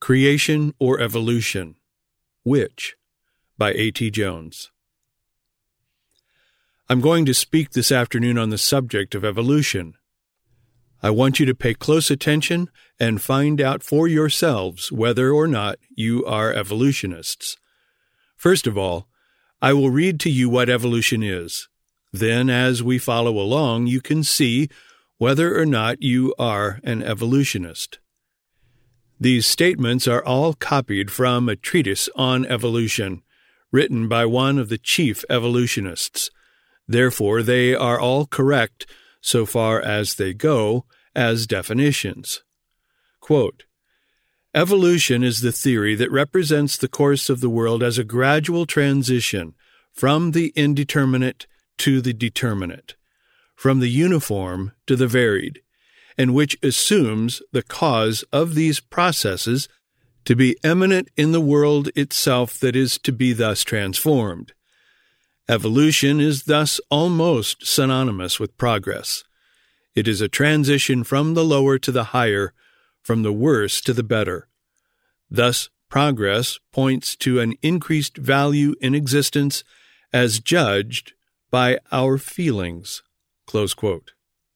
Creation or Evolution? Which? By A.T. Jones. I'm going to speak this afternoon on the subject of evolution. I want you to pay close attention and find out for yourselves whether or not you are evolutionists. First of all, I will read to you what evolution is. Then, as we follow along, you can see whether or not you are an evolutionist. These statements are all copied from a treatise on evolution, written by one of the chief evolutionists. Therefore, they are all correct so far as they go as definitions. Quote, evolution is the theory that represents the course of the world as a gradual transition from the indeterminate to the determinate, from the uniform to the varied, and which assumes the cause of these processes to be immanent in the world itself that is to be thus transformed. Evolution is thus almost synonymous with progress. It is a transition from the lower to the higher, from the worse to the better. Thus, progress points to an increased value in existence as judged by our feelings. Close quote.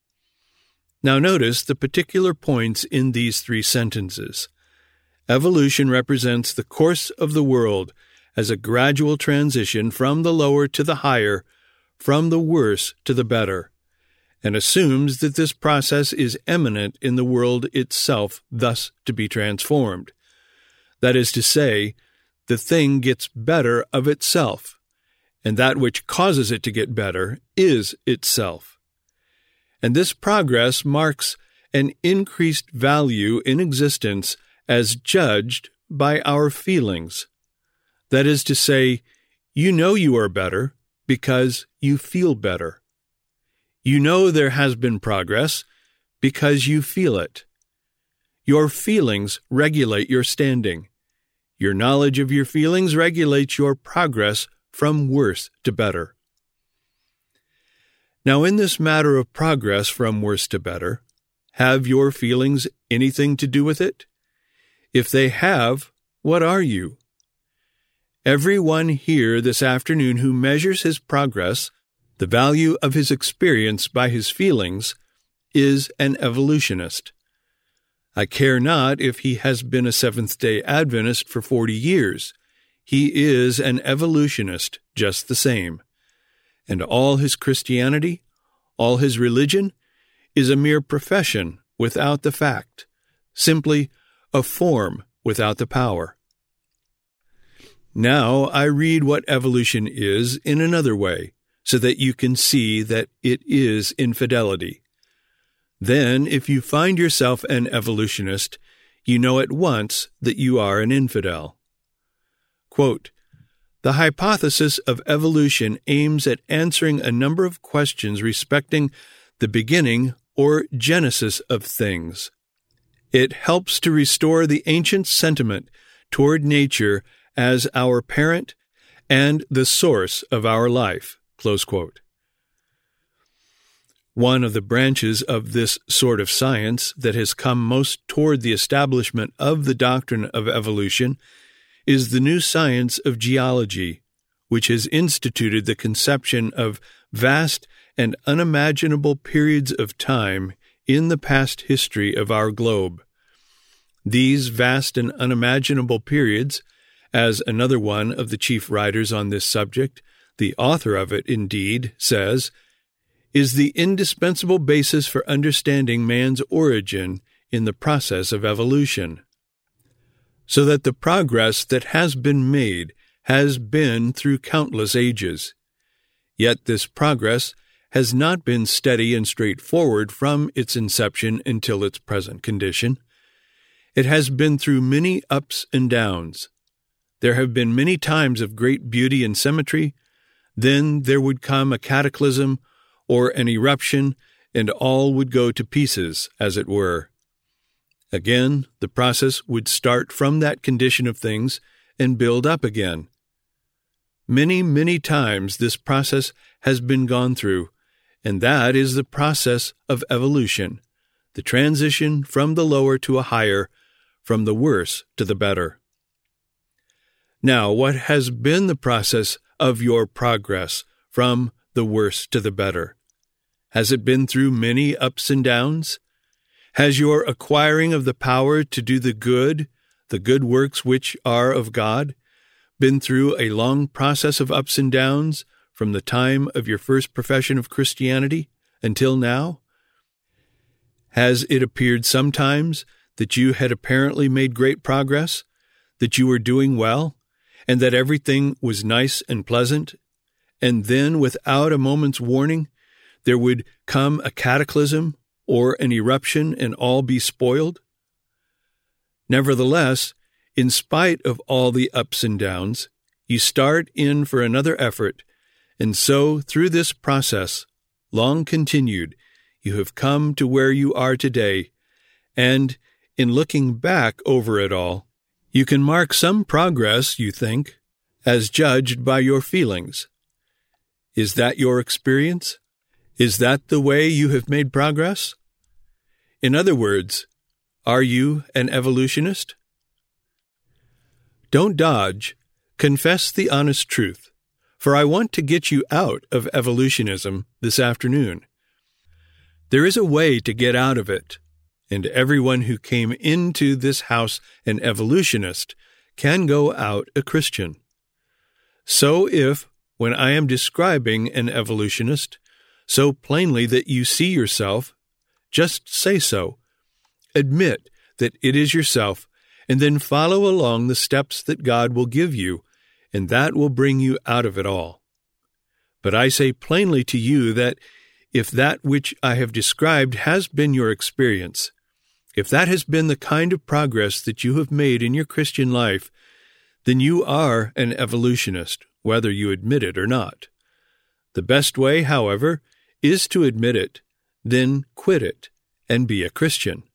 Now notice the particular points in these three sentences. Evolution represents the course of the world as a gradual transition from the lower to the higher, from the worse to the better, and assumes that this process is immanent in the world itself, thus to be transformed. That is to say, the thing gets better of itself, and that which causes it to get better is itself. And this progress marks an increased value in existence as judged by our feelings. That is to say, you know you are better because you feel better. You know there has been progress because you feel it. Your feelings regulate your standing. Your knowledge of your feelings regulates your progress from worse to better. Now, in this matter of progress from worse to better, have your feelings anything to do with it? If they have, what are you? Everyone here this afternoon who measures his progress, the value of his experience by his feelings, is an evolutionist. I care not if he has been a Seventh-day Adventist for 40 years. He is an evolutionist just the same. And all his Christianity, all his religion, is a mere profession without the fact, simply a form without the power. Now I read what evolution is in another way, so that you can see that it is infidelity. Then, if you find yourself an evolutionist, you know at once that you are an infidel. Quote, the hypothesis of evolution aims at answering a number of questions respecting the beginning or genesis of things. It helps to restore the ancient sentiment toward nature as our parent and the source of our life. Close quote. One of the branches of this sort of science that has come most toward the establishment of the doctrine of evolution is the new science of geology, which has instituted the conception of vast and unimaginable periods of time in the past history of our globe. These vast and unimaginable periods, as another one of the chief writers on this subject, the author of it indeed, says, is the indispensable basis for understanding man's origin in the process of evolution. So that the progress that has been made has been through countless ages. Yet this progress has not been steady and straightforward from its inception until its present condition. It has been through many ups and downs. There have been many times of great beauty and symmetry. Then there would come a cataclysm or an eruption, and all would go to pieces, as it were. Again, the process would start from that condition of things and build up again. Many, many times this process has been gone through, and that is the process of evolution, the transition from the lower to a higher, from the worse to the better. Now, what has been the process of your progress from the worse to the better? Has it been through many ups and downs? Has your acquiring of the power to do the good works which are of God, been through a long process of ups and downs from the time of your first profession of Christianity until now? Has it appeared sometimes that you had apparently made great progress, that you were doing well, and that everything was nice and pleasant, and then, without a moment's warning, there would come a cataclysm or an eruption and all be spoiled? Nevertheless, in spite of all the ups and downs, you start in for another effort, and so, through this process, long continued, you have come to where you are today, and, in looking back over it all, you can mark some progress, you think, as judged by your feelings. Is that your experience? Is that the way you have made progress? In other words, are you an evolutionist? Don't dodge. Confess the honest truth, for I want to get you out of evolutionism this afternoon. There is a way to get out of it, and everyone who came into this house an evolutionist can go out a Christian. So if, when I am describing an evolutionist, so plainly that you see yourself, just say so. Admit that it is yourself, and then follow along the steps that God will give you, and that will bring you out of it all. But I say plainly to you that if that which I have described has been your experience, if that has been the kind of progress that you have made in your Christian life, then you are an evolutionist, whether you admit it or not. The best way, however, is to admit it, then quit it, and be a Christian.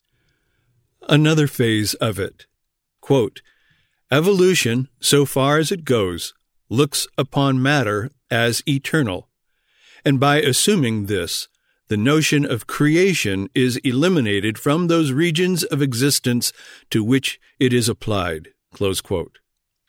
Another phase of it. Quote, evolution, so far as it goes, looks upon matter as eternal, and by assuming this, the notion of creation is eliminated from those regions of existence to which it is applied. Close quote.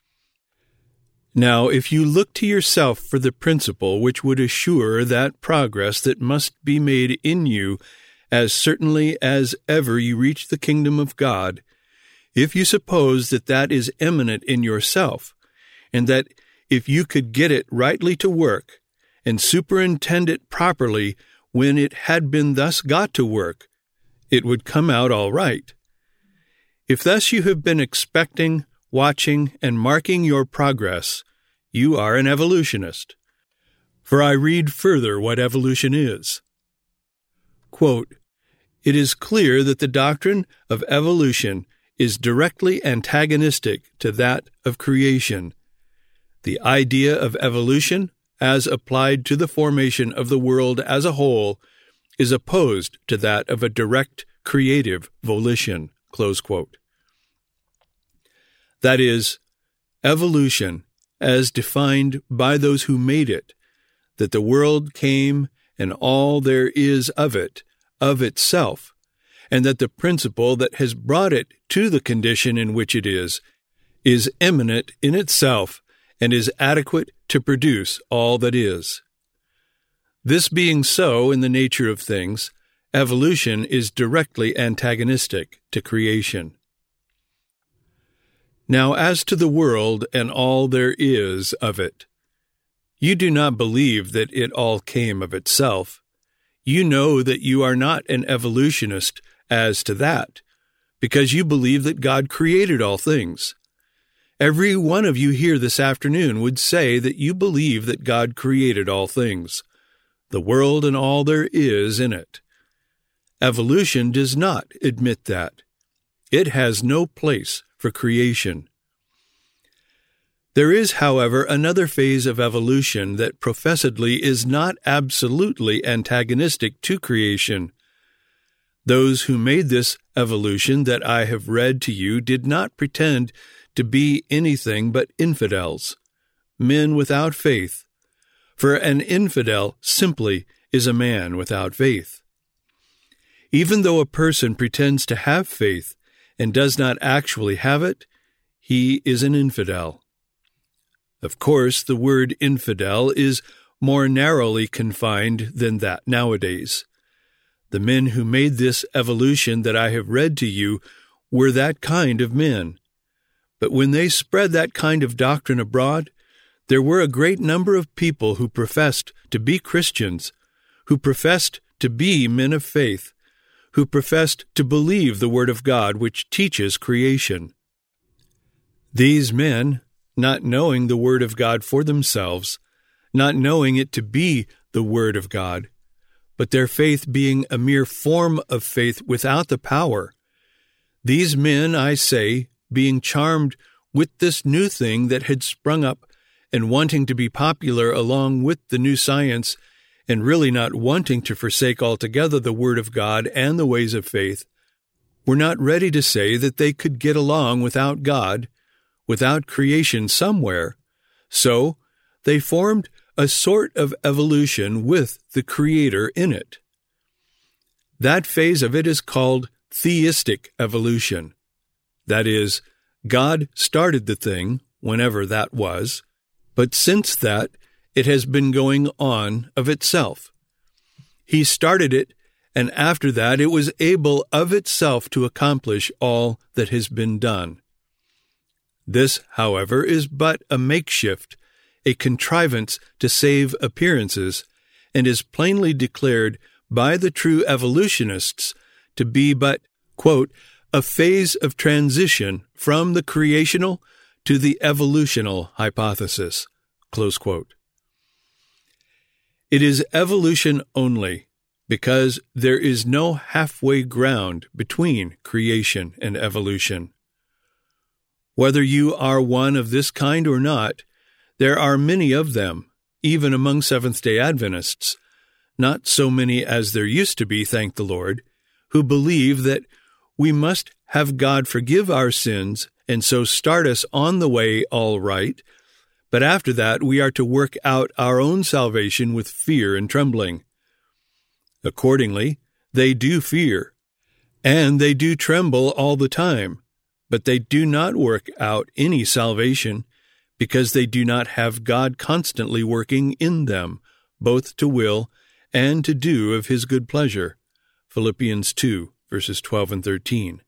Now, if you look to yourself for the principle which would assure that progress that must be made in you as certainly as ever you reach the kingdom of God, if you suppose that that is eminent in yourself, and that if you could get it rightly to work, and superintend it properly when it had been thus got to work, it would come out all right. If thus you have been expecting, watching, and marking your progress, you are an evolutionist. For I read further what evolution is. Quote, it is clear that the doctrine of evolution is directly antagonistic to that of creation. The idea of evolution, as applied to the formation of the world as a whole, is opposed to that of a direct creative volition. Close quote. That is, evolution, as defined by those who made it, that the world came and all there is of it, of itself, and that the principle that has brought it to the condition in which it is eminent in itself and is adequate to produce all that is. This being so in the nature of things, evolution is directly antagonistic to creation. Now, as to the world and all there is of it, you do not believe that it all came of itself. You know that you are not an evolutionist as to that, because you believe that God created all things. Every one of you here this afternoon would say that you believe that God created all things, the world and all there is in it. Evolution does not admit that. It has no place for creation. There is, however, another phase of evolution that professedly is not absolutely antagonistic to creation. Those who made this evolution that I have read to you did not pretend to be anything but infidels, men without faith, for an infidel simply is a man without faith. Even though a person pretends to have faith and does not actually have it, he is an infidel. Of course, the word infidel is more narrowly confined than that nowadays. The men who made this evolution that I have read to you were that kind of men. But when they spread that kind of doctrine abroad, there were a great number of people who professed to be Christians, who professed to be men of faith, who professed to believe the Word of God which teaches creation. These men, not knowing the Word of God for themselves, not knowing it to be the Word of God, but their faith being a mere form of faith without the power, these men, I say, being charmed with this new thing that had sprung up and wanting to be popular along with the new science, and really not wanting to forsake altogether the Word of God and the ways of faith, were not ready to say that they could get along without God, without creation somewhere. So they formed a sort of evolution with the Creator in it. That phase of it is called theistic evolution. That is, God started the thing, whenever that was, but since that, it has been going on of itself. He started it, and after that it was able of itself to accomplish all that has been done. This, however, is but a makeshift, a contrivance to save appearances, and is plainly declared by the true evolutionists to be but, quote, a phase of transition from the creational to the evolutional hypothesis, close quote. It is evolution only, because there is no halfway ground between creation and evolution. Whether you are one of this kind or not, there are many of them, even among Seventh-day Adventists, not so many as there used to be, thank the Lord, who believe that we must have God forgive our sins and so start us on the way all right, but after that we are to work out our own salvation with fear and trembling. Accordingly, they do fear, and they do tremble all the time, but they do not work out any salvation, because they do not have God constantly working in them, both to will and to do of His good pleasure. Philippians 2, verses 12 and 13.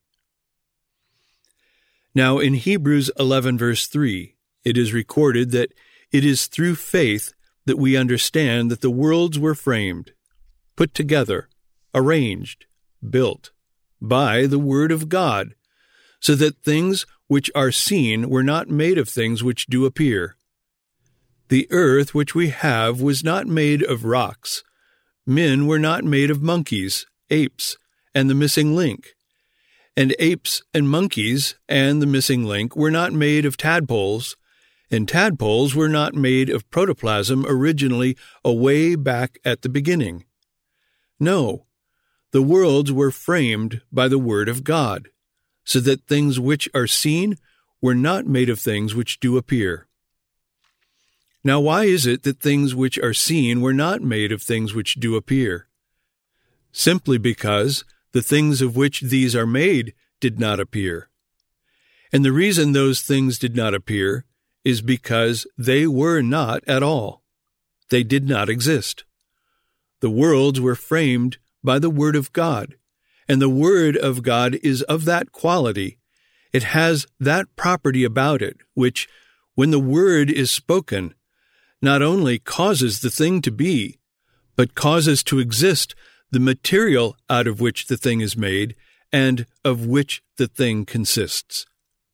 Now in Hebrews 11, verse 3, it is recorded that it is through faith that we understand that the worlds were framed, put together, arranged, built, by the Word of God, so that things which are seen were not made of things which do appear. The earth which we have was not made of rocks. Men were not made of monkeys, apes, and the missing link. And apes and monkeys and the missing link were not made of tadpoles, and tadpoles were not made of protoplasm originally away back at the beginning. No, the worlds were framed by the Word of God, so that things which are seen were not made of things which do appear. Now why is it that things which are seen were not made of things which do appear? Simply because the things of which these are made did not appear. And the reason those things did not appear is because they were not at all. They did not exist. The worlds were framed by the Word of God, and the Word of God is of that quality. It has that property about it, which, when the Word is spoken, not only causes the thing to be, but causes to exist the material out of which the thing is made and of which the thing consists.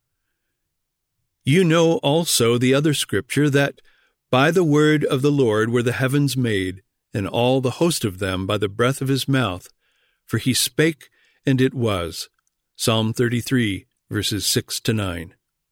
You know also the other scripture that by the word of the Lord were the heavens made, and all the host of them by the breath of his mouth. For he spake, and it was. Psalm 33, verses 6 to 9.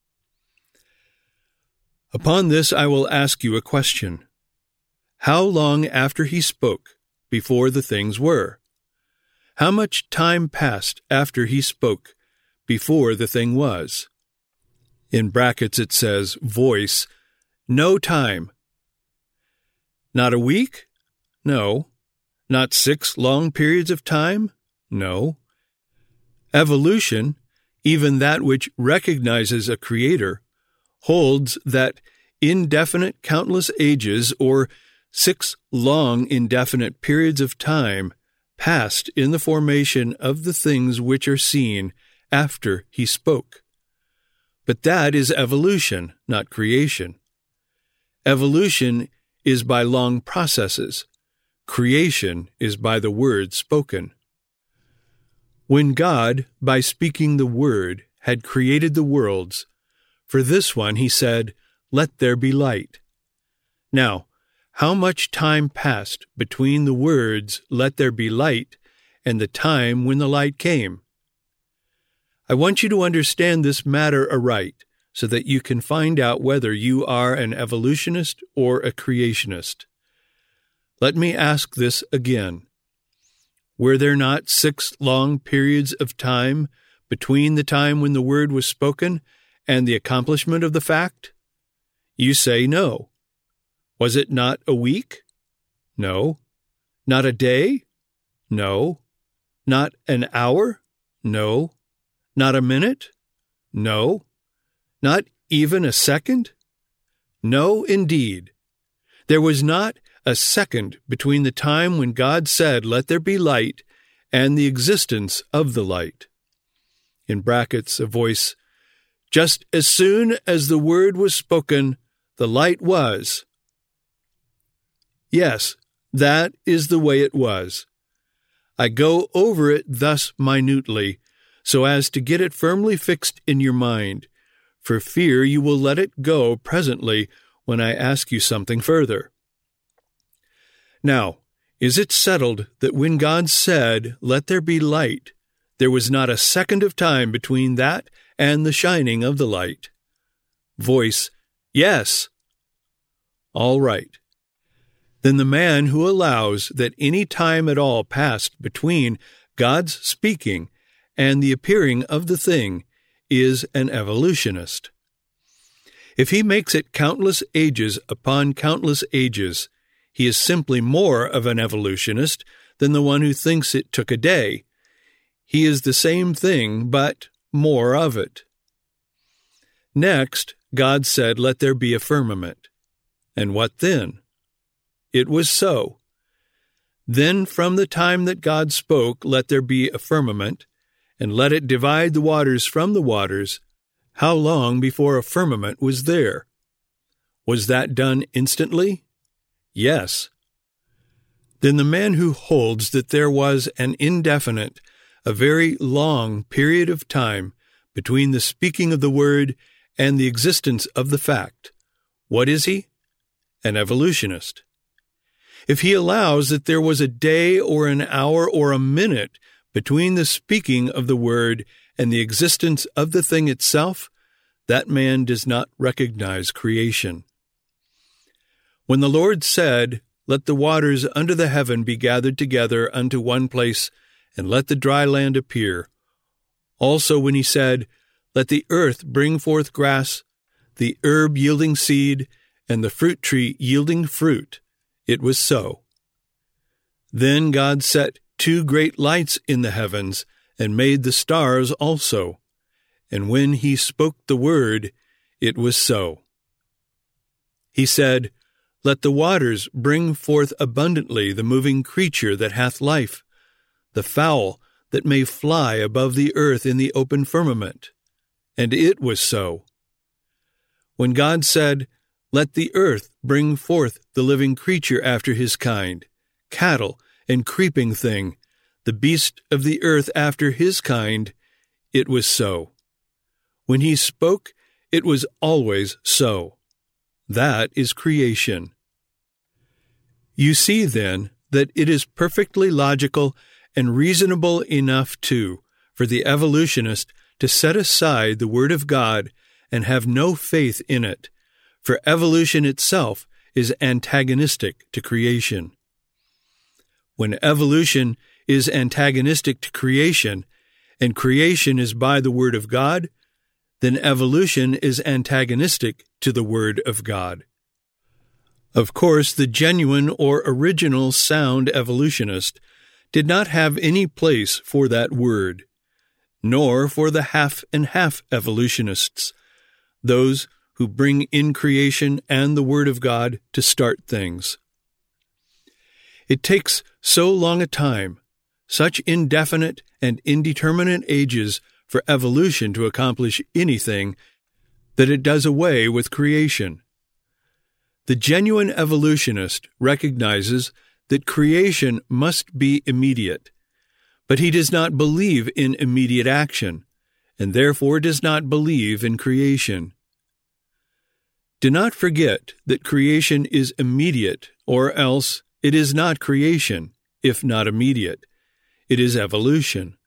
Upon this I will ask you a question. How long after he spoke before the things were? How much time passed after he spoke before the thing was? In brackets it says, voice, no time. Not a week? No. Not 6 long periods of time? No. Evolution, even that which recognizes a creator, holds that indefinite countless ages, or 6 long indefinite periods of time, passed in the formation of the things which are seen after he spoke. But that is evolution, not creation. Evolution is by long processes. Creation is by the word spoken. When God, by speaking the word, had created the worlds, for this one he said, "Let there be light." Now, how much time passed between the words, "Let there be light," and the time when the light came? I want you to understand this matter aright, so that you can find out whether you are an evolutionist or a creationist. Let me ask this again. Were there not 6 long periods of time between the time when the word was spoken and the accomplishment of the fact? You say no. Was it not a week? No. Not a day? No. Not an hour? No. Not a minute? No. Not even a second? No, indeed. There was not a second between the time when God said, "Let there be light," and the existence of the light. In brackets, a voice, "Just as soon as the word was spoken, the light was." Yes, that is the way it was. I go over it thus minutely, so as to get it firmly fixed in your mind, for fear you will let it go presently when I ask you something further. Now, is it settled that when God said, "Let there be light," there was not a second of time between that and the shining of the light? Voice, "Yes." All right. Then the man who allows that any time at all passed between God's speaking and the appearing of the thing is an evolutionist. If he makes it countless ages upon countless ages, he is simply more of an evolutionist than the one who thinks it took a day. He is the same thing, but more of it. Next, God said, "Let there be a firmament." And what then? It was so. Then from the time that God spoke, "Let there be a firmament," and let it divide the waters from the waters, how long before a firmament was there? Was that done instantly? Yes. Then the man who holds that there was an indefinite, a very long period of time between the speaking of the word and the existence of the fact, what is he? An evolutionist. If he allows that there was a day or an hour or a minute between the speaking of the word and the existence of the thing itself, that man does not recognize creation. When the Lord said, "Let the waters under the heaven be gathered together unto one place, and let the dry land appear," also when he said, "Let the earth bring forth grass, the herb yielding seed, and the fruit tree yielding fruit," it was so. Then God set 2 great lights in the heavens, and made the stars also. And when he spoke the word, it was so. He said, "Let the waters bring forth abundantly the moving creature that hath life, the fowl that may fly above the earth in the open firmament." And it was so. When God said, "Let the earth bring forth the living creature after his kind, cattle and creeping thing, the beast of the earth after his kind," it was so. When he spoke, it was always so. That is creation. You see, then, that it is perfectly logical and reasonable enough, too, for the evolutionist to set aside the Word of God and have no faith in it, for evolution itself is antagonistic to creation. When evolution is antagonistic to creation, and creation is by the Word of God, then evolution is antagonistic to the Word of God. Of course, the genuine or original sound evolutionist did not have any place for that word. nor for the half-and-half evolutionists, those who bring in creation and the Word of God to start things. It takes so long a time, such indefinite and indeterminate ages for evolution to accomplish anything, that it does away with creation. The genuine evolutionist recognizes that creation must be immediate, but he does not believe in immediate action, and therefore does not believe in creation. Do not forget that creation is immediate, or else it is not creation, if not immediate. It is evolution.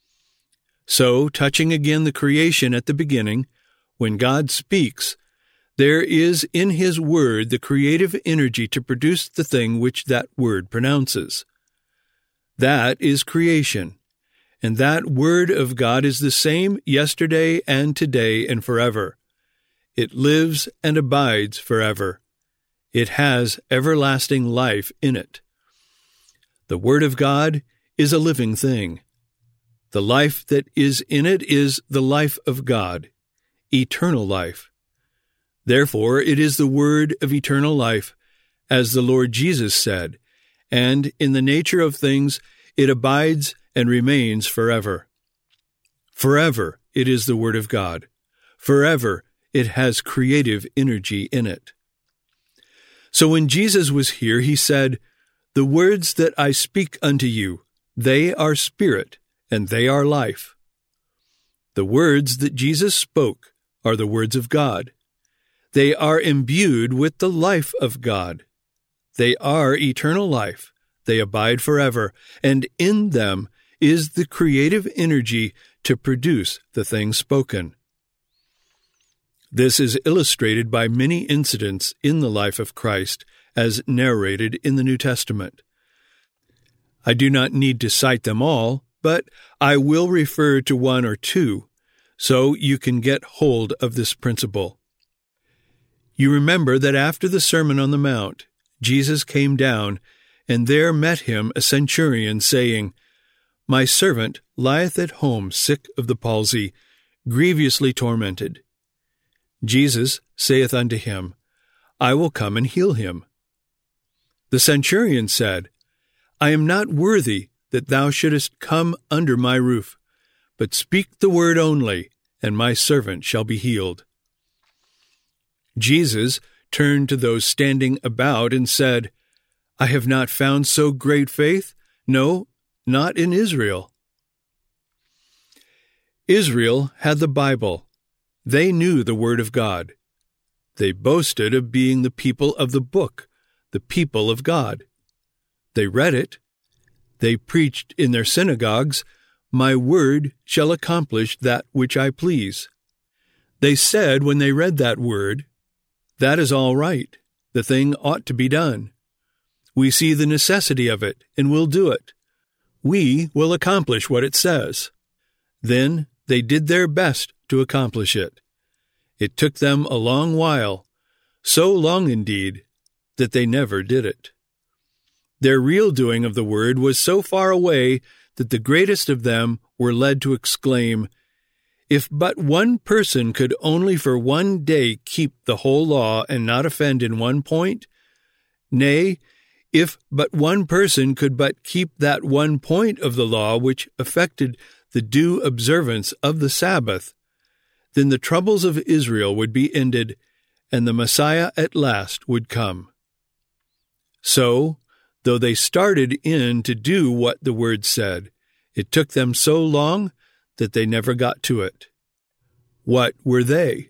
So, touching again the creation at the beginning, when God speaks, there is in His Word the creative energy to produce the thing which that Word pronounces. That is creation, and that Word of God is the same yesterday and today and forever. It lives and abides forever. It has everlasting life in it. The Word of God is a living thing. The life that is in it is the life of God, eternal life. Therefore, it is the Word of eternal life, as the Lord Jesus said, and in the nature of things it abides and remains forever. Forever it is the Word of God. Forever it has creative energy in it. So when Jesus was here, He said, "The words that I speak unto you, they are spirit, and they are life." The words that Jesus spoke are the words of God. They are imbued with the life of God. They are eternal life. They abide forever, and in them is the creative energy to produce the things spoken. This is illustrated by many incidents in the life of Christ, as narrated in the New Testament. I do not need to cite them all, but I will refer to one or two, so you can get hold of this principle. You remember that after the Sermon on the Mount, Jesus came down, and there met him a centurion, saying, "My servant lieth at home sick of the palsy, grievously tormented." Jesus saith unto him, "I will come and heal him." The centurion said, "I am not worthy that thou shouldest come under my roof, but speak the word only, and my servant shall be healed." Jesus turned to those standing about and said, "I have not found so great faith, no, not in Israel." Israel had the Bible. They knew the Word of God. They boasted of being the people of the book, the people of God. They read it. They preached in their synagogues, "My word shall accomplish that which I please." They said when they read that word, "That is all right. The thing ought to be done. We see the necessity of it, and will do it. We will accomplish what it says." Then they did their best to accomplish it. It took them a long while, so long indeed that they never did it. Their real doing of the word was so far away that the greatest of them were led to exclaim, "If but one person could only for one day keep the whole law and not offend in one point, nay, if but one person could but keep that one point of the law which affected the due observance of the Sabbath, then the troubles of Israel would be ended, and the Messiah at last would come." So, though they started in to do what the word said, it took them so long that they never got to it. What were they?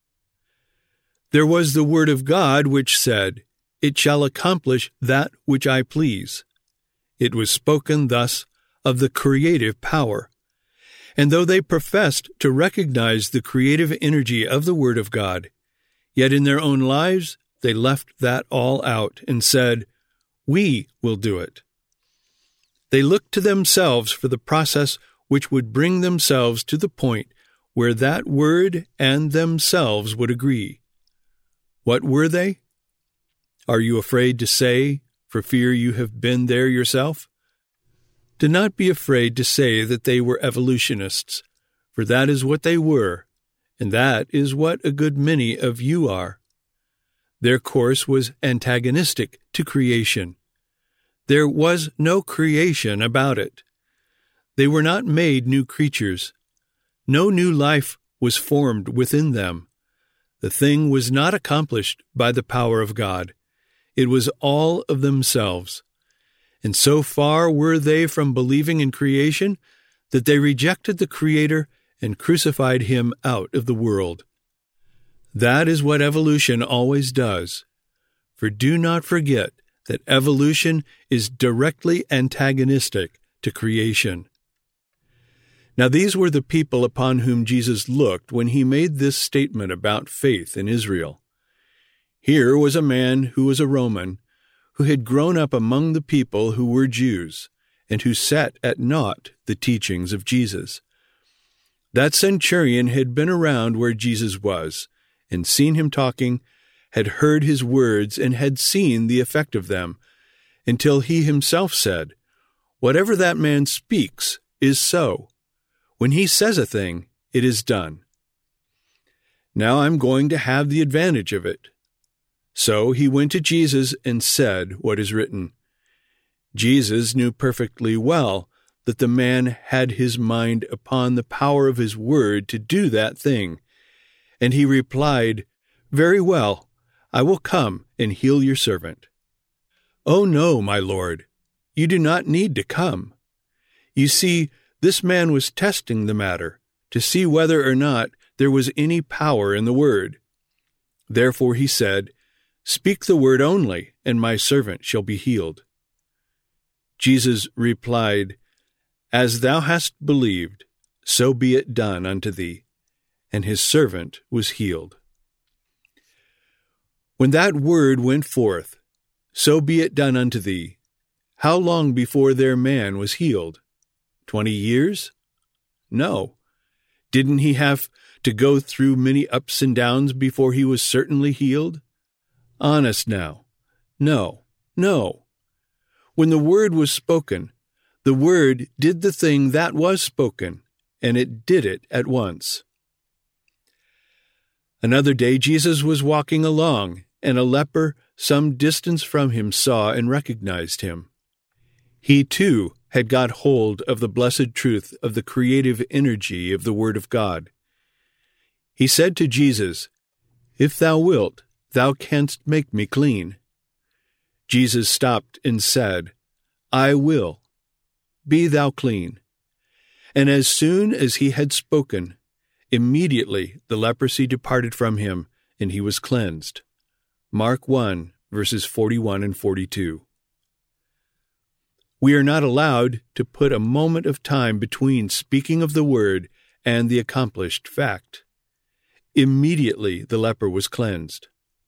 There was the word of God which said, "It shall accomplish that which I please." It was spoken thus of the creative power. And though they professed to recognize the creative energy of the Word of God, yet in their own lives they left that all out and said, "We will do it." They looked to themselves for the process which would bring themselves to the point where that Word and themselves would agree. What were they? Are you afraid to say, for fear you have been there yourself? Do not be afraid to say that they were evolutionists, for that is what they were, and that is what a good many of you are. Their course was antagonistic to creation. There was no creation about it. They were not made new creatures. No new life was formed within them. The thing was not accomplished by the power of God. It was all of themselves. And so far were they from believing in creation that they rejected the Creator and crucified him out of the world. That is what evolution always does. For do not forget that evolution is directly antagonistic to creation. Now these were the people upon whom Jesus looked when he made this statement about faith in Israel. Here was a man who was a Roman, who had grown up among the people who were Jews, and who set at naught the teachings of Jesus. That centurion had been around where Jesus was, and seen him talking, had heard his words, and had seen the effect of them, until he himself said, "Whatever that man speaks is so. When he says a thing, it is done. Now I'm going to have the advantage of it." So he went to Jesus and said what is written. Jesus knew perfectly well that the man had his mind upon the power of his word to do that thing. And he replied, "Very well, I will come and heal your servant." "Oh no, my Lord, you do not need to come. You see, this man was testing the matter to see whether or not there was any power in the word. Therefore he said, 'Speak the word only, and my servant shall be healed.' Jesus replied, 'As thou hast believed, so be it done unto thee.' And his servant was healed." When that word went forth, "So be it done unto thee," how long before their man was healed? 20 years? No. Didn't he have to go through many ups and downs before he was certainly healed? Honest now. No. When the word was spoken, the word did the thing that was spoken, and it did it at once. Another day Jesus was walking along, and a leper some distance from him saw and recognized him. He too had got hold of the blessed truth of the creative energy of the Word of God. He said to Jesus, "If thou wilt, thou canst make me clean." Jesus stopped and said, "I will. Be thou clean." And as soon as he had spoken, immediately the leprosy departed from him, and he was cleansed. Mark 1, verses 41 and 42. We are not allowed to put a moment of time between speaking of the word and the accomplished fact. Immediately the leper was cleansed.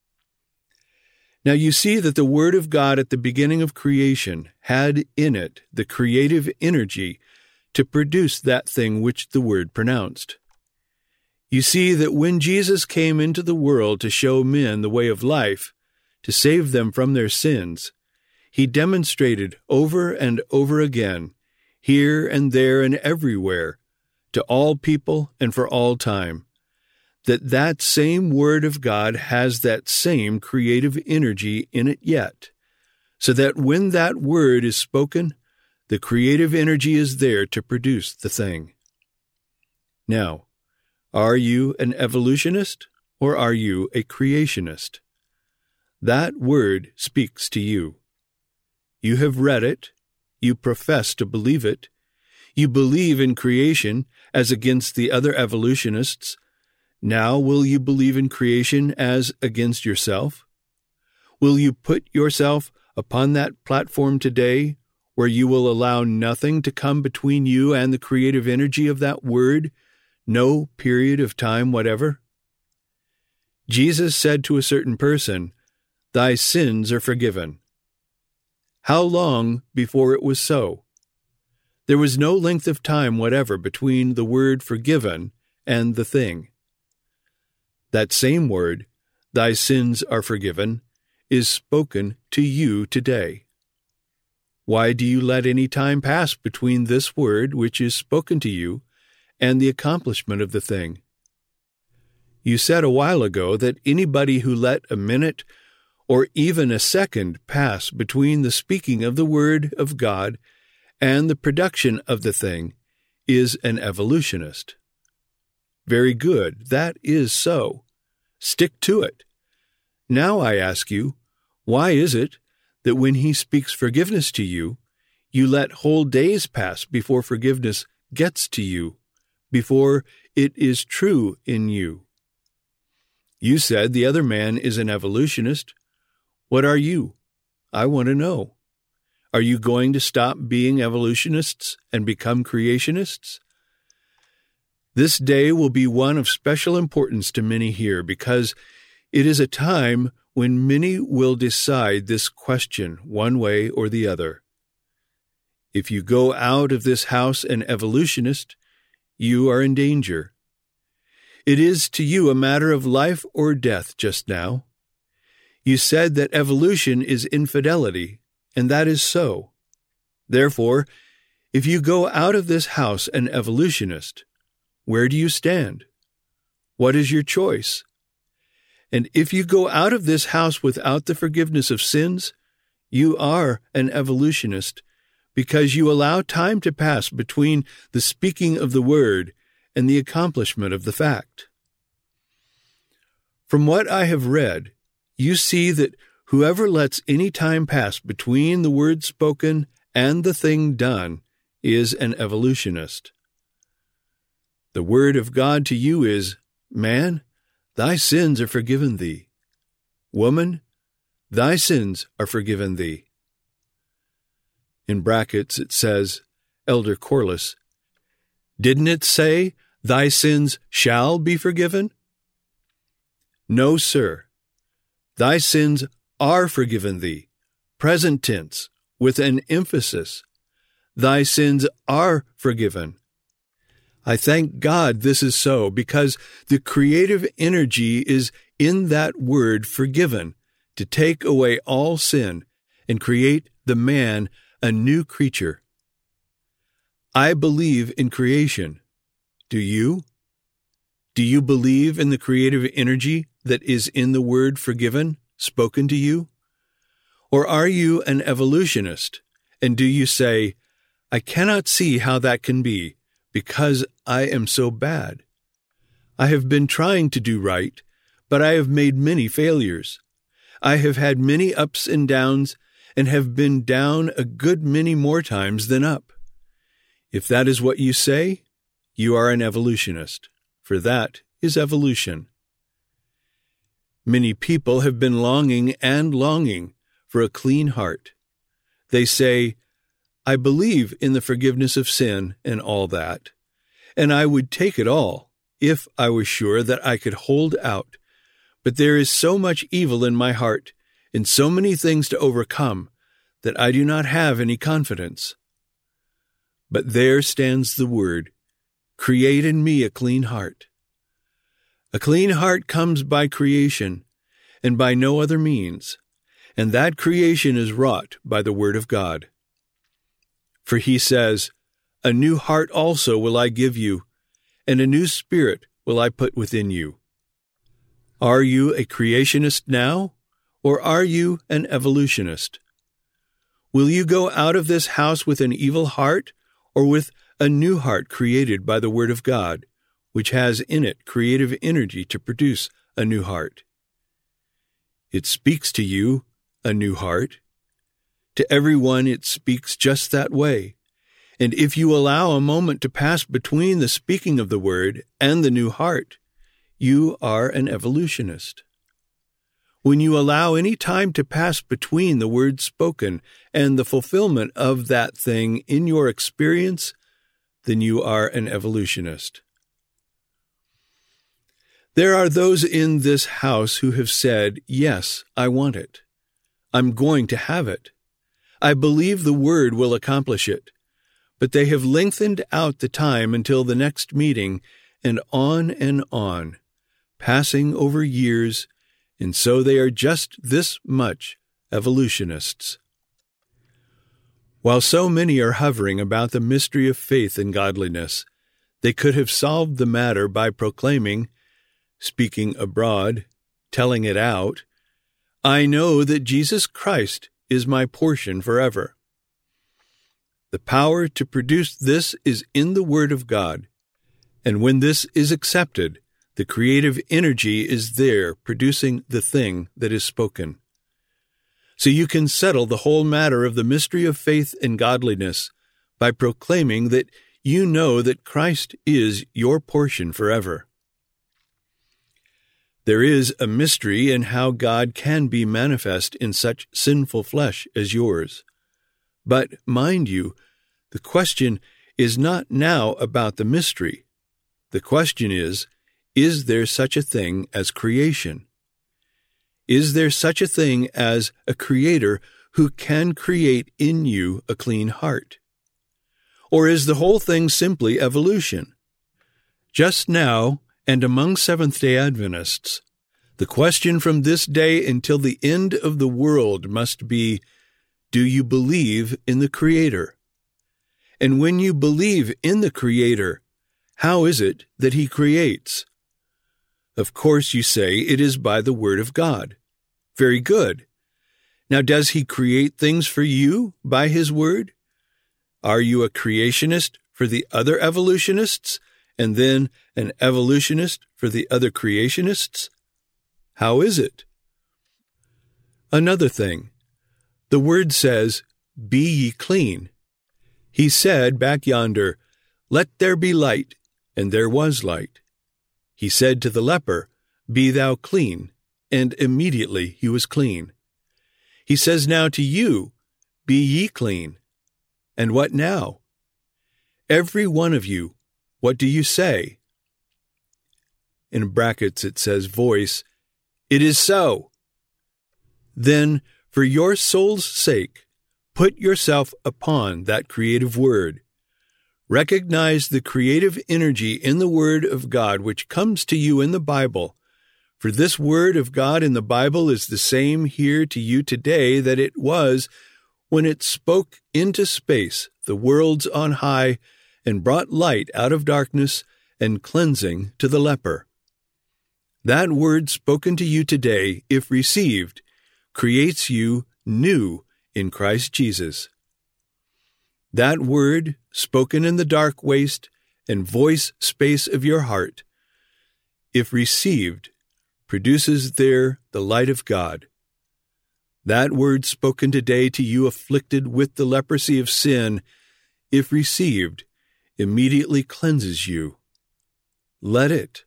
Now you see that the Word of God at the beginning of creation had in it the creative energy to produce that thing which the Word pronounced. You see that when Jesus came into the world to show men the way of life, to save them from their sins, he demonstrated over and over again, here and there and everywhere, to all people and for all time, that that same Word of God has that same creative energy in it yet, so that when that word is spoken, the creative energy is there to produce the thing. Now, are you an evolutionist or are you a creationist? That word speaks to you. You have read it, you profess to believe it, you believe in creation as against the other evolutionists. Now will you believe in creation as against yourself? Will you put yourself upon that platform today where you will allow nothing to come between you and the creative energy of that word, no period of time whatever? Jesus said to a certain person, "Thy sins are forgiven." How long before it was so? There was no length of time whatever between the word forgiven and the thing. That same word, "Thy sins are forgiven," is spoken to you today. Why do you let any time pass between this word which is spoken to you and the accomplishment of the thing. You said a while ago that anybody who let a minute or even a second pass between the speaking of the Word of God and the production of the thing is an evolutionist. Very good, that is so. Stick to it. Now I ask you, why is it that when He speaks forgiveness to you, you let whole days pass before forgiveness gets to you, before it is true in you? You said the other man is an evolutionist. What are you? I want to know. Are you going to stop being evolutionists and become creationists? This day will be one of special importance to many here because it is a time when many will decide this question one way or the other. If you go out of this house an evolutionist, you are in danger. It is to you a matter of life or death just now. You said that evolution is infidelity, and that is so. Therefore, if you go out of this house an evolutionist, where do you stand? What is your choice? And if you go out of this house without the forgiveness of sins, you are an evolutionist because you allow time to pass between the speaking of the word and the accomplishment of the fact. From what I have read, you see that whoever lets any time pass between the word spoken and the thing done is an evolutionist. The word of God to you is, man, thy sins are forgiven thee. Woman, thy sins are forgiven thee. In brackets it says, Elder Corliss, didn't it say, thy sins shall be forgiven? No, sir. Thy sins are forgiven thee. Present tense, with an emphasis. Thy sins are forgiven. I thank God this is so, because the creative energy is in that word forgiven, to take away all sin and create the man a new creature. I believe in creation. Do you? Do you believe in the creative energy that is in the word forgiven, spoken to you? Or are you an evolutionist, and do you say, I cannot see how that can be, because I am so bad? I have been trying to do right, but I have made many failures. I have had many ups and downs, and have been down a good many more times than up. If that is what you say, you are an evolutionist, for that is evolution. Many people have been longing and longing for a clean heart. They say, I believe in the forgiveness of sin and all that, and I would take it all if I was sure that I could hold out. But there is so much evil in my heart and so many things to overcome that I do not have any confidence. But there stands the word, create in me a clean heart. A clean heart comes by creation and by no other means, and that creation is wrought by the word of God. For he says, a new heart also will I give you, and a new spirit will I put within you. Are you a creationist now, or are you an evolutionist? Will you go out of this house with an evil heart, or with a new heart created by the word of God, which has in it creative energy to produce a new heart? It speaks to you, a new heart. To everyone it speaks just that way. And if you allow a moment to pass between the speaking of the word and the new heart, you are an evolutionist. When you allow any time to pass between the word spoken and the fulfillment of that thing in your experience, then you are an evolutionist. There are those in this house who have said, yes, I want it. I'm going to have it. I believe the word will accomplish it. But they have lengthened out the time until the next meeting, and on, passing over years, and so they are just this much evolutionists. While so many are hovering about the mystery of faith and godliness, They could have solved the matter by proclaiming, speaking abroad, telling it out, "I know that Jesus Christ is my portion forever." The power to produce this is in the Word of God, and when this is accepted, the creative energy is there producing the thing that is spoken. So you can settle the whole matter of the mystery of faith and godliness by proclaiming that you know that Christ is your portion forever. There is a mystery in how God can be manifest in such sinful flesh as yours. But, mind you, the question is not now about the mystery. The question is there such a thing as creation? Is there such a thing as a creator who can create in you a clean heart? Or is the whole thing simply evolution? Just now, and among Seventh-day Adventists, the question from this day until the end of the world must be, do you believe in the Creator? And when you believe in the Creator, how is it that He creates? Of course, you say it is by the Word of God. Very good. Now, does He create things for you by His Word? Are you a creationist for the other evolutionists, and then an evolutionist for the other creationists? How is it? Another thing, the Word says, "Be ye clean." He said back yonder, "Let there be light," and there was light. He said to the leper, "Be thou clean," and immediately he was clean. He says now to you, "Be ye clean." And what now? Every one of you, what do you say? In brackets it says voice, "It is so." Then, for your soul's sake, put yourself upon that creative word. Recognize the creative energy in the Word of God which comes to you in the Bible, for this Word of God in the Bible is the same here to you today that it was when it spoke into space the worlds on high and brought light out of darkness and cleansing to the leper. That word spoken to you today, if received, creates you new in Christ Jesus. That word, spoken in the dark waste and voice space of your heart, if received, produces there the light of God. That word spoken today to you afflicted with the leprosy of sin, if received, immediately cleanses you. Let it.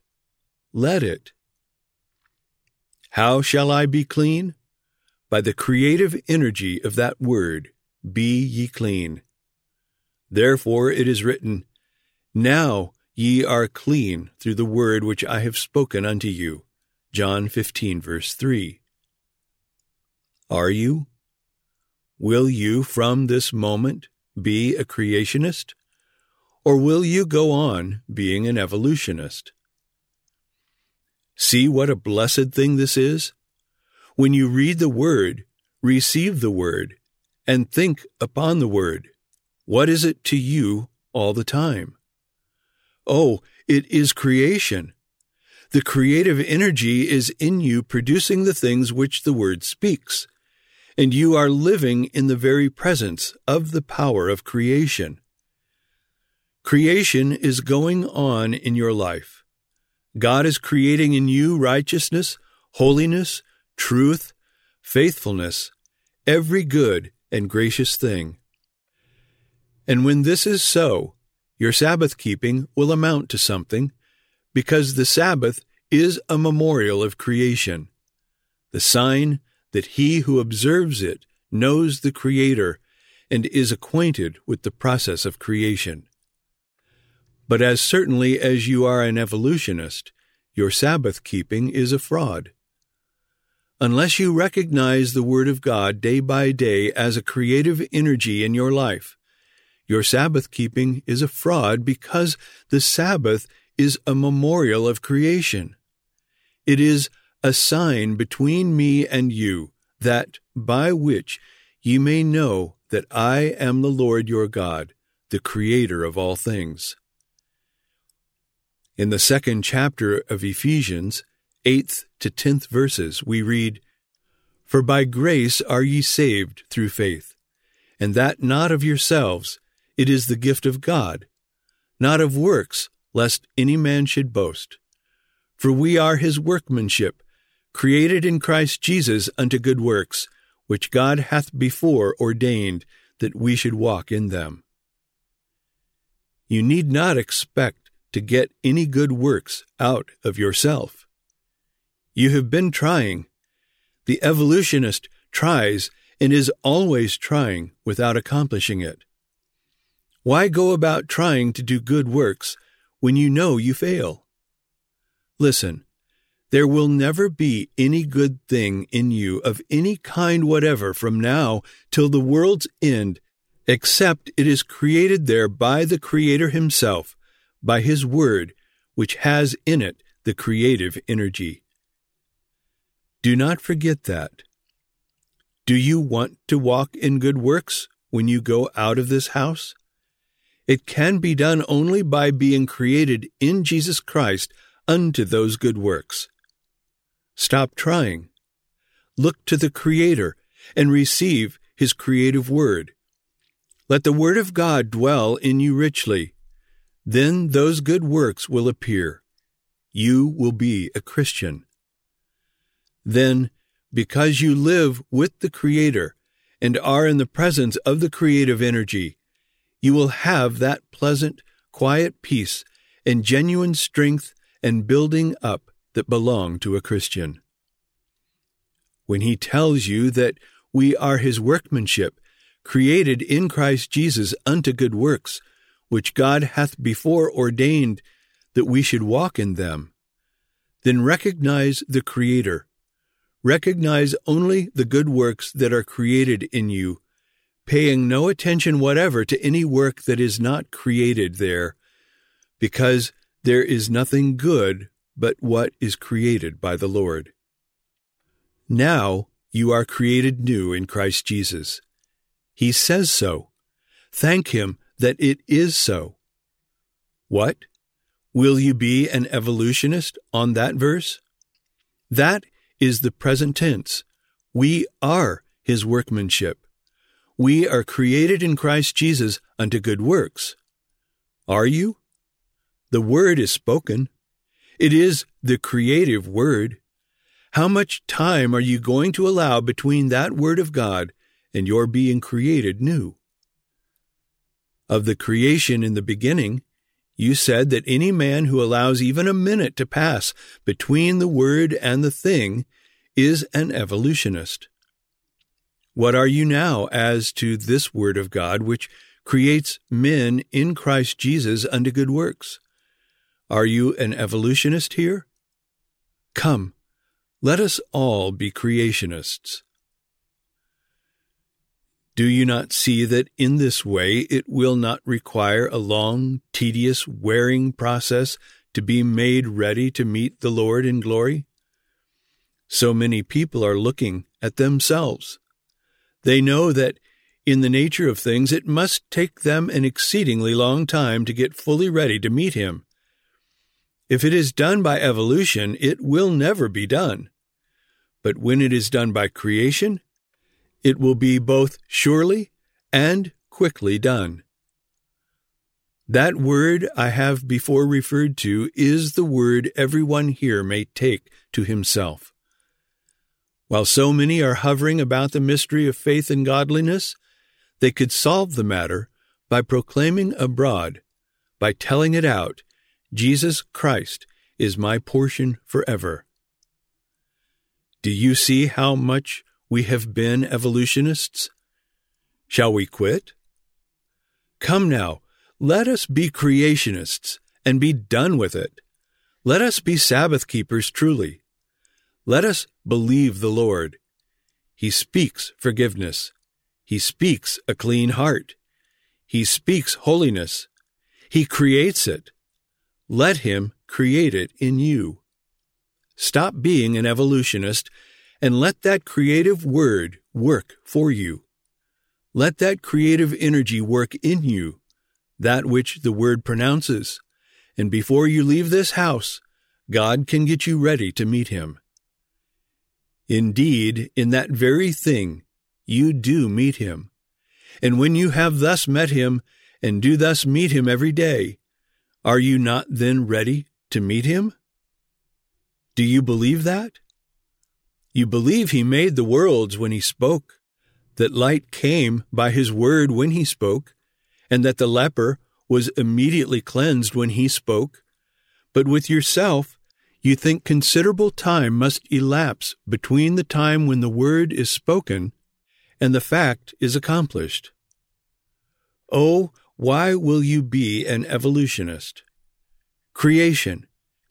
How shall I be clean? By the creative energy of that word, "Be ye clean." Therefore it is written, "Now ye are clean through the word which I have spoken unto you." John 15, verse 3. Are you? Will you from this moment be a creationist? Or will you go on being an evolutionist? See what a blessed thing this is? When you read the Word, receive the Word, and think upon the Word, what is it to you all the time? Oh, it is creation. The creative energy is in you producing the things which the Word speaks, and you are living in the very presence of the power of creation. Creation is going on in your life. God is creating in you righteousness, holiness, truth, faithfulness, every good and gracious thing. And when this is so, your Sabbath keeping will amount to something, because the Sabbath is a memorial of creation, the sign that he who observes it knows the Creator and is acquainted with the process of creation. But as certainly as you are an evolutionist, your Sabbath keeping is a fraud. Unless you recognize the Word of God day by day as a creative energy in your life, your Sabbath keeping is a fraud because the Sabbath is a memorial of creation. It is a sign between me and you, that by which ye may know that I am the Lord your God, the Creator of all things. In the 2nd chapter of Ephesians, 8th to 10th verses, we read, "For by grace are ye saved through faith, and that not of yourselves, it is the gift of God, not of works, lest any man should boast. For we are his workmanship, created in Christ Jesus unto good works, which God hath before ordained that we should walk in them." You need not expect to get any good works out of yourself. You have been trying. The evolutionist tries and is always trying without accomplishing it. Why go about trying to do good works when you know you fail? Listen, there will never be any good thing in you of any kind whatever from now till the world's end, except it is created there by the Creator himself, by his word, which has in it the creative energy. Do not forget that. Do you want to walk in good works when you go out of this house? It can be done only by being created in Jesus Christ unto those good works. Stop trying. Look to the Creator and receive his creative word. Let the word of God dwell in you richly. Then those good works will appear. You will be a Christian. Then, because you live with the Creator and are in the presence of the creative energy, you will have that pleasant, quiet peace and genuine strength and building up that belong to a Christian. When he tells you that we are his workmanship, created in Christ Jesus unto good works, which God hath before ordained that we should walk in them, then recognize the Creator. Recognize only the good works that are created in you, paying no attention whatever to any work that is not created there, because there is nothing good but what is created by the Lord. Now you are created new in Christ Jesus. He says so. Thank him that it is so. What? Will you be an evolutionist on that verse? That is the present tense. We are his workmanship. We are created in Christ Jesus unto good works. Are you? The word is spoken. It is the creative word. How much time are you going to allow between that word of God and your being created new? Of the creation in the beginning, you said that any man who allows even a minute to pass between the word and the thing is an evolutionist. What are you now as to this word of God which creates men in Christ Jesus unto good works? Are you an evolutionist here? Come, let us all be creationists. Do you not see that in this way it will not require a long, tedious, wearing process to be made ready to meet the Lord in glory? So many people are looking at themselves. They know that in the nature of things it must take them an exceedingly long time to get fully ready to meet him. If it is done by evolution, it will never be done. But when it is done by creation, it will be both surely and quickly done. That word I have before referred to is the word everyone here may take to himself. While so many are hovering about the mystery of faith and godliness, they could solve the matter by proclaiming abroad, by telling it out, Jesus Christ is my portion forever. Do you see how much we have been evolutionists? Shall we quit? Come now, let us be creationists and be done with it. Let us be Sabbath keepers truly. Let us believe the Lord. He speaks forgiveness. He speaks a clean heart. He speaks holiness. He creates it. Let him create it in you. Stop being an evolutionist and let that creative word work for you. Let that creative energy work in you, that which the word pronounces, and before you leave this house, God can get you ready to meet him. Indeed, in that very thing, you do meet him. And when you have thus met him, and do thus meet him every day, are you not then ready to meet him? Do you believe that? You believe he made the worlds when he spoke, that light came by his word when he spoke, and that the leper was immediately cleansed when he spoke. But with yourself, you think considerable time must elapse between the time when the word is spoken and the fact is accomplished. Oh, why will you be an evolutionist? Creation,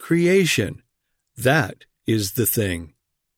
that is the thing.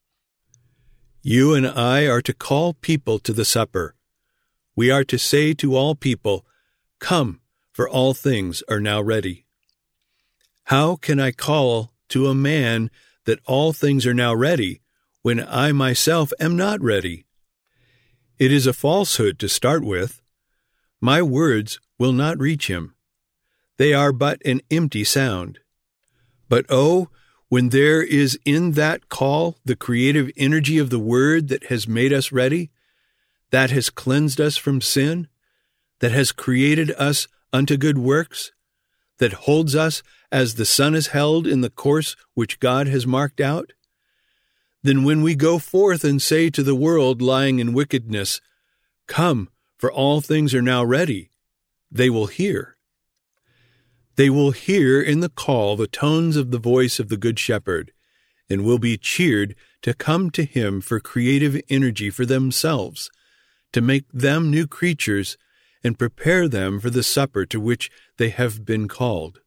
You and I are to call people to the supper. We are to say to all people, "Come, for all things are now ready." How can I call to a man that all things are now ready when I myself am not ready? It is a falsehood to start with. My words will not reach him. They are but an empty sound. But oh, when there is in that call the creative energy of the word that has made us ready, that has cleansed us from sin, that has created us unto good works, that holds us as the sun is held in the course which God has marked out, then when we go forth and say to the world lying in wickedness, "Come, for all things are now ready," they will hear. They will hear in the call the tones of the voice of the Good Shepherd, and will be cheered to come to him for creative energy for themselves, to make them new creatures and prepare them for the supper to which they have been called.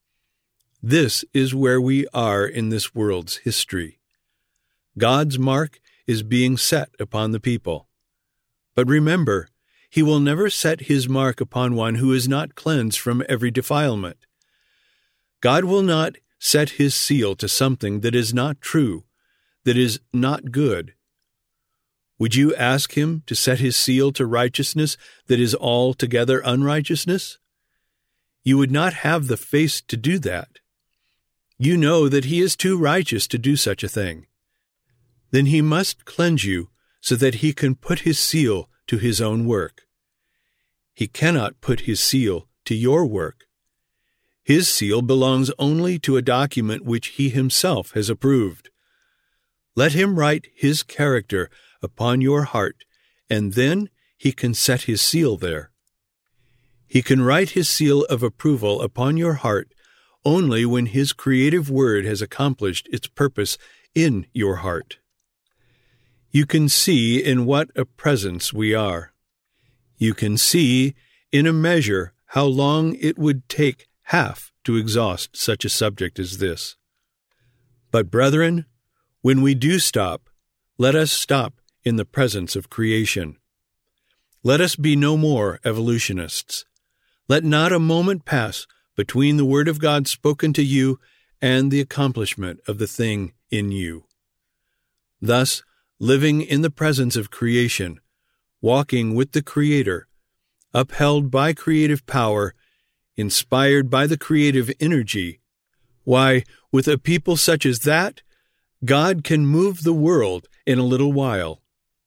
This is where we are in this world's history. God's mark is being set upon the people. But remember, he will never set his mark upon one who is not cleansed from every defilement. God will not set his seal to something that is not true, that is not good. Would you ask him to set his seal to righteousness that is altogether unrighteousness? You would not have the face to do that. You know that he is too righteous to do such a thing. Then he must cleanse you so that he can put his seal to his own work. He cannot put his seal to your work. His seal belongs only to a document which he himself has approved. Let him write his character upon your heart, and then he can set his seal there. He can write his seal of approval upon your heart only when his creative word has accomplished its purpose in your heart. You can see in what a presence we are. You can see, in a measure, how long it would take half to exhaust such a subject as this. But, brethren, when we do stop, let us stop in the presence of creation. Let us be no more evolutionists. Let not a moment pass between the word of God spoken to you and the accomplishment of the thing in you. Thus, living in the presence of creation, walking with the Creator, upheld by creative power, inspired by the creative energy, why, with a people such as that, God can move the world in a little while.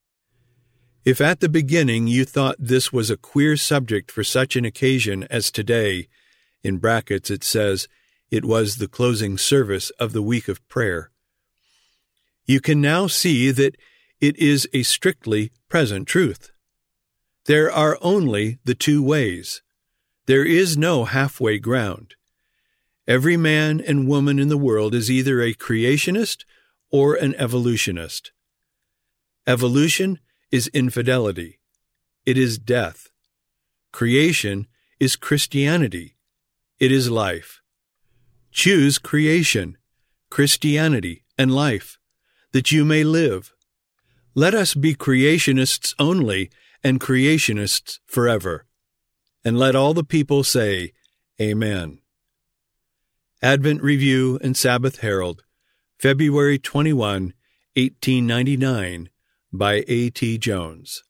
If at the beginning you thought this was a queer subject for such an occasion as today, in brackets it says, it was the closing service of the week of prayer, you can now see that it is a strictly present truth. There are only the two ways. There is no halfway ground. Every man and woman in the world is either a creationist or an evolutionist. Evolution is infidelity. It is death. Creation is Christianity. It is life. Choose creation, Christianity, and life, that you may live. Let us be creationists only and creationists forever. And let all the people say, Amen. Advent Review and Sabbath Herald, February 21, 1899, by A. T. Jones.